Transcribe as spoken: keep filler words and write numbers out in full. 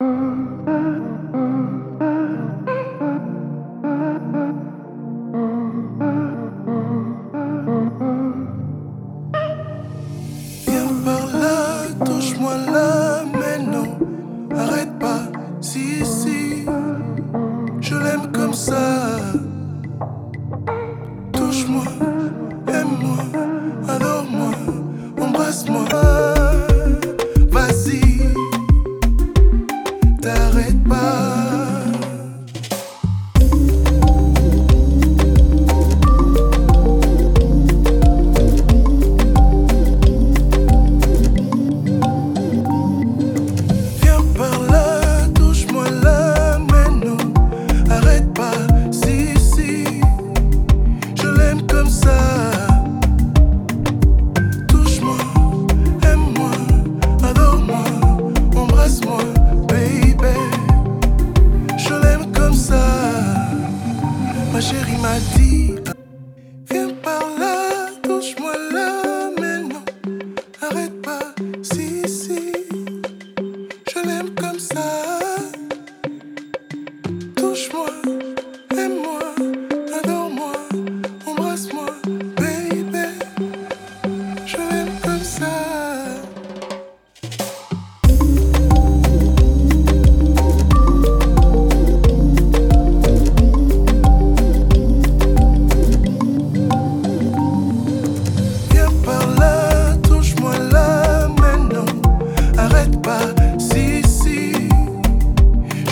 Viens par là, touche-moi là, mais non, arrête pas, si, si, je l'aime comme ça. Touche-moi, aime-moi, adore-moi, embrasse-moi. Vas-y, t'arrêtes pas.